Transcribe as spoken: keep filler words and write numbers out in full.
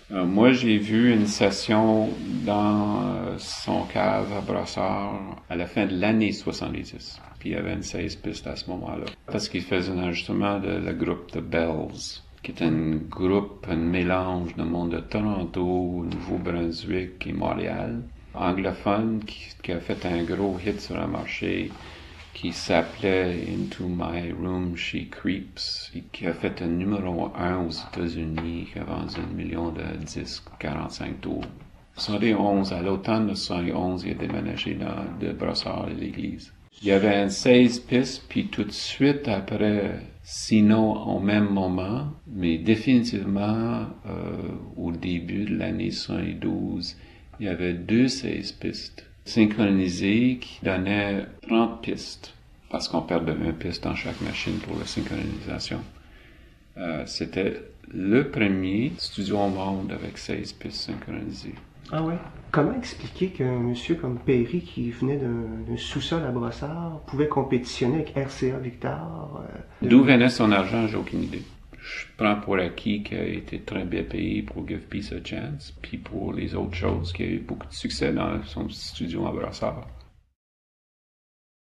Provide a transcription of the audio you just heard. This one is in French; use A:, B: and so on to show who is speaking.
A: Euh, moi, j'ai vu une session dans euh, son cave à Brossard à la fin de l'année soixante-dix. Puis il y avait une seize pistes à ce moment-là. Parce qu'il faisait un enregistrement de le groupe The Bells, qui est un groupe, un mélange de monde de Toronto, Nouveau-Brunswick et Montréal, anglophone, qui, qui a fait un gros hit sur le marché qui s'appelait Into My Room She Creeps et qui a fait un numéro un aux États-Unis, qui a vendu un million de disques, quarante-cinq tours. soixante et onze, à l'automne de soixante et onze, il a déménagé dans, de Brossard à l'église. Il y avait un seize pistes, puis tout de suite après, sinon au même moment, mais définitivement euh, au début de l'année soixante-douze, il y avait deux seize pistes synchronisées qui donnaient trente pistes, parce qu'on perdait une piste dans chaque machine pour la synchronisation. Euh, c'était le premier studio au monde avec seize pistes synchronisées.
B: Ah ouais? Comment expliquer qu'un monsieur comme Perry, qui venait d'un d'un sous-sol à Brossard, pouvait compétitionner avec R C A Victor? euh,
A: D'où
B: de-
A: venait son argent, j'ai aucune idée. Je prends pour acquis qu'il a été très bien payé pour Give Peace a Chance, puis pour les autres choses, qu'il a eu beaucoup de succès dans son studio à Brossard.